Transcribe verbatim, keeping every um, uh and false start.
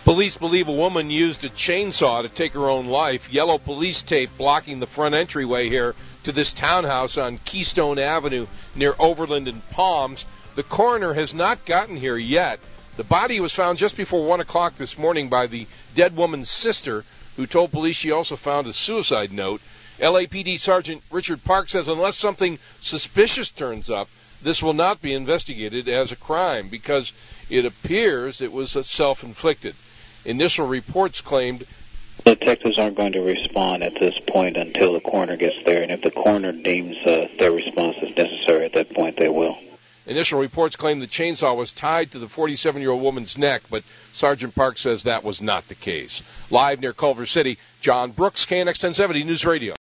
Police believe a woman used a chainsaw to take her own life. Yellow police tape blocking the front entryway here to this townhouse on Keystone Avenue near Overland and Palms. The coroner has not gotten here yet. The body was found just before one o'clock this morning by the dead woman's sister, who told police she also found a suicide note. L A P D Sergeant Richard Park says unless something suspicious turns up, this will not be investigated as a crime because it appears it was self-inflicted. Initial reports claimed detectives aren't going to respond at this point until the coroner gets there, and if the coroner deems uh, their response is necessary at that point, they will. Initial reports claim the chainsaw was tied to the forty-seven-year-old woman's neck, but Sergeant Park says that was not the case. Live near Culver City, John Brooks, K N X ten seventy News Radio.